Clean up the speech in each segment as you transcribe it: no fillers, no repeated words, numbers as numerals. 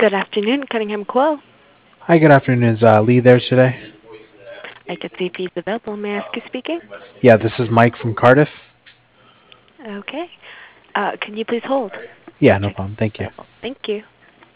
Good afternoon, Cunningham Quill. Hi, good afternoon. Is Lee there today? I could see if he's available. May I ask who's speaking? Yeah, this is Mike from Cardiff. Okay. Can you please hold? Yeah, no Check problem. Thank you. available. Thank you.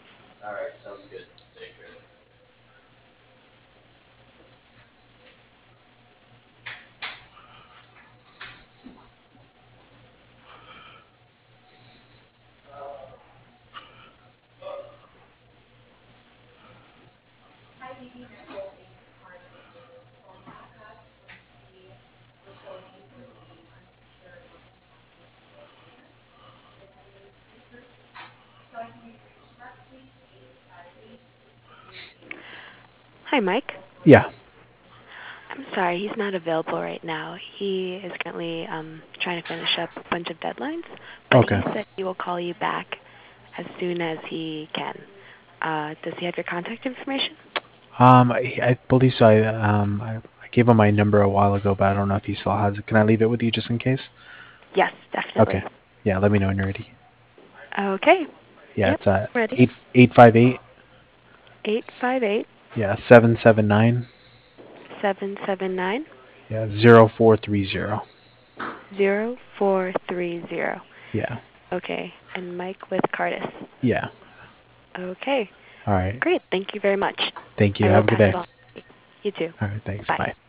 Hi, Mike. Yeah, I'm sorry, he's not available right now. He is currently trying to finish up a bunch of deadlines, but okay. he said he will call you back as soon as he can. Does he have your contact information? I believe so. I gave him my number a while ago, but I don't know if he still has it. Can I leave it with you just in case? Yes, Okay. definitely. Yeah, let me know when you're ready. Okay. Yeah, Yep, it's ready. 858. 858 Yeah, 779. 779 Yeah, 0430. 0430. Yeah, Okay, and Mike with Cardis. yeah. Okay, All right. great. Thank you very much. Thank you. I will Have a good pass it day. on. You too. All right. Thanks. Bye. Bye.